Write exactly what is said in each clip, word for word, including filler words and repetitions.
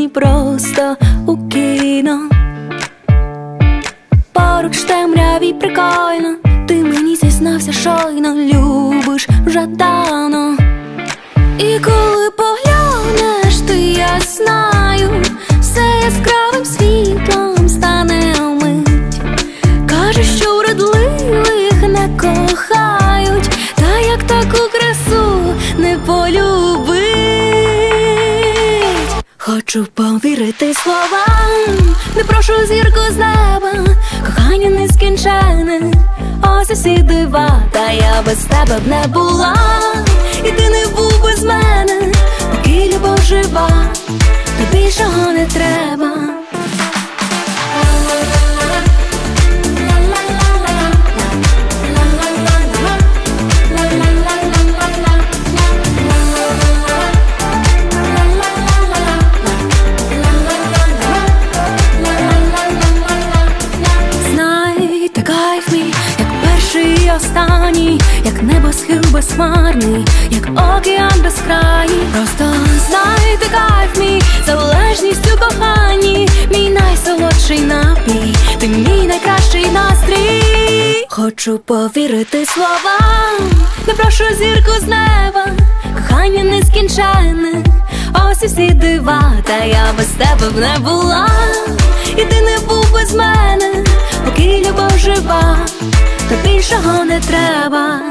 просто у кіно. Поруч темряві прикольно, ти мені зізнався щойно, любиш вже давно. І коли поглянеш, ти, я знаю, все яскравим світлом стане вмить. Кажеш, що вродливих не кохають, та як таку красу не полюбить. Хочу повірити словам, не прошу зірку з неба, кохання нескінченне, ось усі дива. Та я без тебе б не була, і ти не був без мене, поки любов жива, то більшого не треба. Останній, як небосхил безхмарний, як океан безкрайній. Просто знайте кайф мій, залежність у коханні, мій найсолодший напій, ти мій найкращий настрій. Хочу повірити словам, не прошу зірку з неба, кохання нескінченне, ось усі дива. Та я без тебе б не була, і ти не був без мене, поки любов жива, то більшого не треба.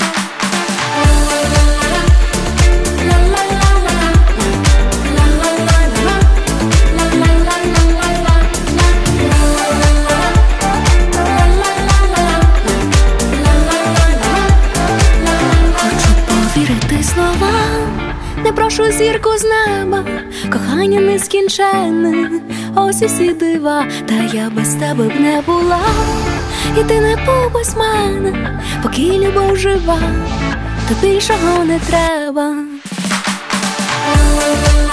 Хочу повірити словам, не прошу зірку з неба, кохання нескінченне, ось усі дива. Та я без тебе б не була, і ти не був без мене, поки любов жива, то більшого не треба.